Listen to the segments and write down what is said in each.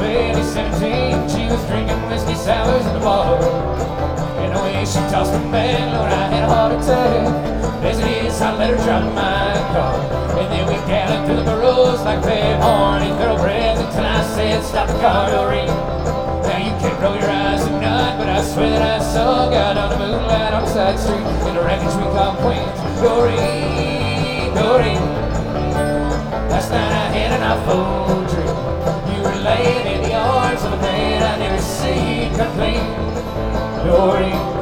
2017. She was drinking whiskey sours in the bar. And the way she tossed me back, Lord, I had a heart attack. As it is, I let her drive my car. And then we galloped through the burrows like pale horny thoroughbreds until I said, stop the car, Doreen. Now you can't roll your eyes and nod, but I swear that I saw God on the moonlight on a side street in the wreckage we call Queens. Doreen, Doreen. Last night I had an awful dream. You were laying in the arms of a man I never seen complain. Doreen.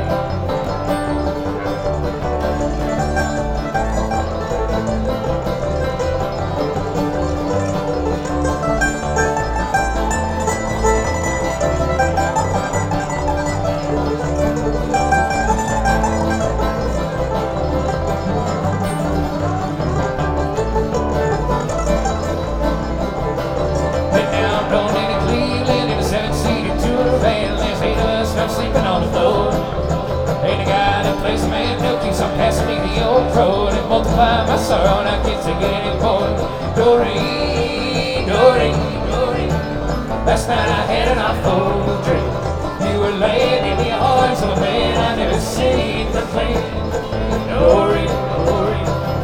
Sleeping on the floor. Ain't a guy that plays a man no keeps on passing me the old crow. And it multiply my sorrow and I can't take it anymore. Doreen, Doreen, Doreen. Last night I had an awful dream. You were laying in the arms of a man I never seen complain. Doreen, Doreen.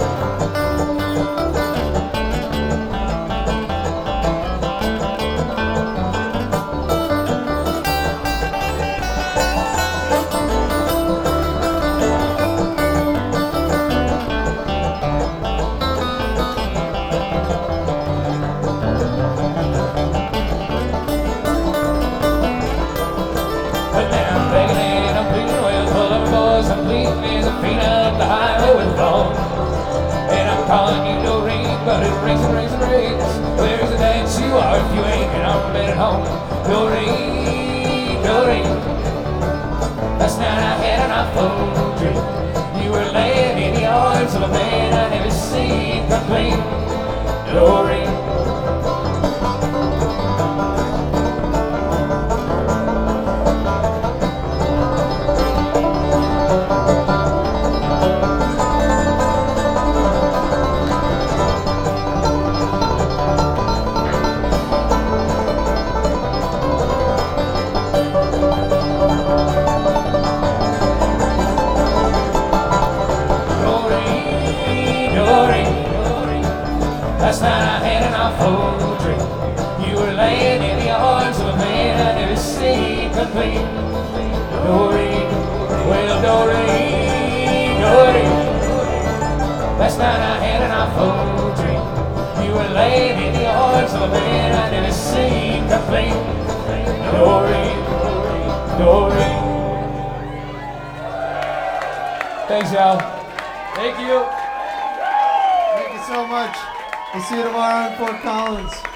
And I'm calling you Doreen, but it rings and rings and rings. Where's the dance you are if you ain't and I'm bed at home? Doreen, Doreen. Last night I had an awful dream. You were laying in the arms of a man I never seen complain. Doreen. Last night I had an awful dream. You were laying in the arms of a man I never seen complain. Doreen, well Doreen, Doreen. Last night I had an awful dream. You were laying in the arms of a man I never seen complain. Doreen, Doreen. Thanks, y'all. Thank you. Thank you so much. We'll see you tomorrow in Fort Collins.